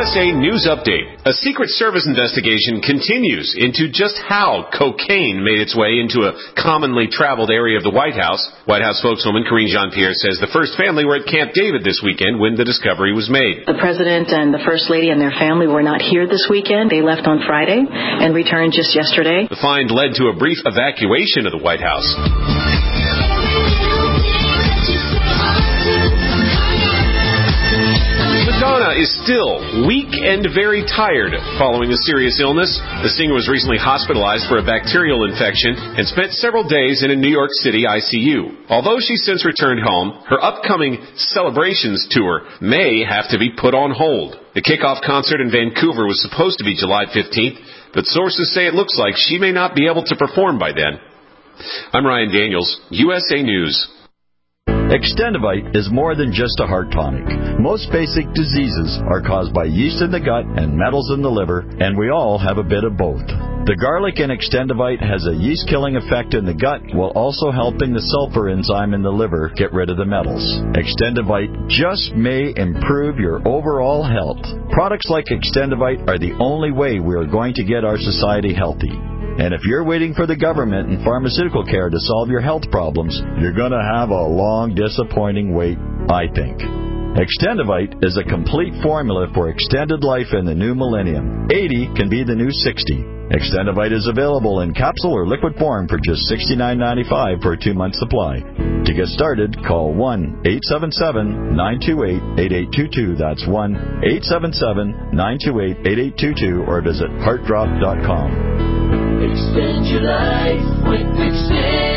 USA News Update. A Secret Service investigation continues into just how cocaine made its way into a commonly traveled area of the White House. White House spokeswoman Karine Jean-Pierre says the first family were at Camp David this weekend when the discovery was made. The President and the First Lady and their family were not here this weekend. They left on Friday and returned just yesterday. The find led to a brief evacuation of the White House. Madonna is still weak and very tired following a serious illness. The singer was recently hospitalized for a bacterial infection and spent several days in a New York City ICU. Although she's since returned home, her upcoming Celebrations tour may have to be put on hold. The kickoff concert in Vancouver was supposed to be July 15th, but sources say it looks like she may not be able to perform by then. I'm Ryan Daniels, USA News. Extendivite is more than just a heart tonic. Most basic diseases are caused by yeast in the gut and metals in the liver, and we all have a bit of both. The garlic in Extendivite has a yeast-killing effect in the gut while also helping the sulfur enzyme in the liver get rid of the metals. Extendivite just may improve your overall health. Products like Extendivite are the only way we are going to get our society healthy. And if you're waiting for the government and pharmaceutical care to solve your health problems, you're going to have a long, disappointing wait, I think. Extendivite is a complete formula for extended life in the new millennium. 80 can be the new 60. Extendivite is available in capsule or liquid form for just $69.95 for a 2-month supply. To get started, call 1-877-928-8822. That's 1-877-928-8822 or visit heartdrop.com. Extend your life with Extend.